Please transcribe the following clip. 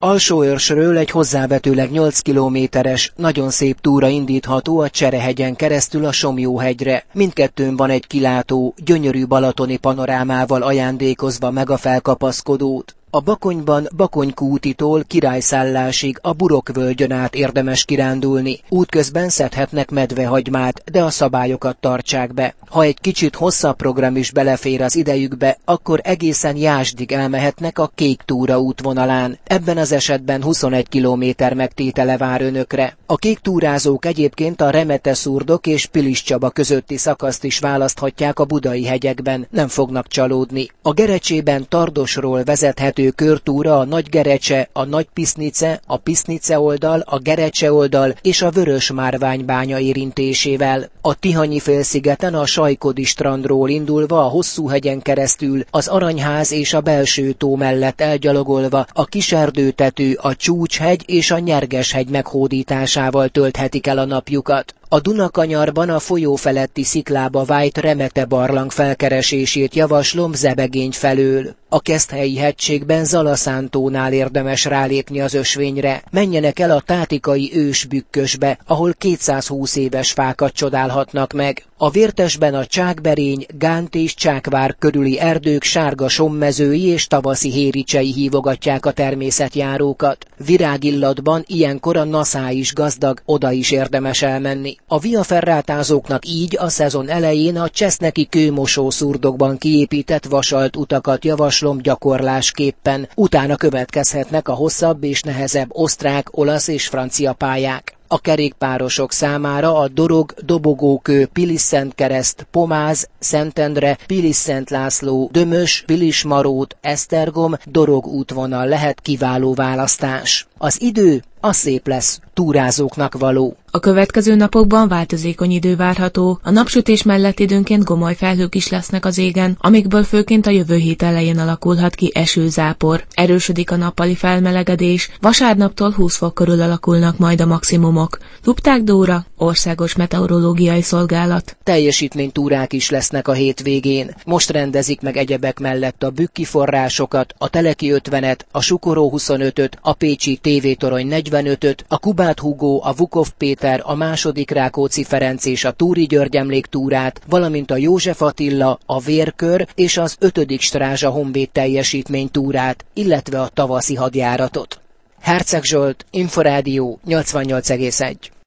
Alsóörsről egy hozzávetőleg 8 kilométeres, nagyon szép túra indítható a Cserehegyen keresztül a Somlyó-hegyre. Mindkettőn van egy kilátó, gyönyörű balatoni panorámával ajándékozva meg a felkapaszkodót. A Bakonyban Bakonykútitól Királyszállásig a Burokvölgyön át érdemes kirándulni. Útközben szedhetnek medvehagymát, de a szabályokat tartsák be. Ha egy kicsit hosszabb program is belefér az idejükbe, akkor egészen Jásdig elmehetnek a Kék túra útvonalán. Ebben az esetben 21 kilométer megtétele vár önökre. A kék túrázók egyébként a Remete-Szurdok és Piliscsaba közötti szakaszt is választhatják a budai hegyekben, nem fognak csalódni. A Gerecsében Tardosról vezethető körtúra a Nagygerecse, a Nagypisznice, a Pisznice oldal, a Gerecse oldal és a Vörösmárvány-bánya érintésével. A Tihanyi-félszigeten a Sajkodi strandról indulva a Hosszúhegyen keresztül, az Aranyház és a Belső tó mellett elgyalogolva a Kiserdőtető, a Csúcshegy és a Nyergeshegy meghódításával tölthetik el a napjukat. A Dunakanyarban a folyó feletti sziklába vájt Remete barlang felkeresését javaslom Zebegény felől. A Keszthelyi hegységben Zalaszántónál érdemes rálépni az ösvényre. Menjenek el a Tátikai ősbükkösbe, ahol 220 éves fákat csodálhatnak meg. A Vértesben a Csákberény, Gánt és Csákvár körüli erdők sárga sommezői és tavaszi héricsei hívogatják a természetjárókat. Virágillatban ilyenkor a Naszá is gazdag, oda is érdemes elmenni. A Via Ferratázóknak így a szezon elején a Cseszneki kőmosó-szurdokban kiépített vasalt utakat javaslom gyakorlásképpen, utána következhetnek a hosszabb és nehezebb osztrák, olasz és francia pályák. A kerékpárosok számára a Dorog-Dobogókő, Pilis-Szentkereszt, Pomáz, Szentendre, Pilis-Szent László, Dömös, Pilismarót, Esztergom, Dorog útvonal lehet kiváló választás. Az idő az szép lesz, túrázóknak való. A következő napokban változékony idő várható, a napsütés mellett időnként gomoly felhők is lesznek az égen, amikből főként a jövő hét elején alakulhat ki esőzápor. Erősödik a nappali felmelegedés, vasárnaptól 20 fok körül alakulnak majd a maximumok. Lupták Dóra, Országos Meteorológiai Szolgálat. Teljesítménytúrák is lesznek a hétvégén. Most rendezik meg egyebek mellett a Bükki forrásokat, a Teleki 50-et, a Sukoró 25-öt, a Pécsi TV-torony 45-öt, a Kubát Hugó, a Vukov Péter, a második Rákóczi Ferenc és a Túri György emléktúrát, valamint a József Attila, a Vérkör és az 5. Strázsa Honvéd teljesítménytúrát, illetve a tavaszi hadjáratot. Herceg Zsolt, Inforádió 88,1.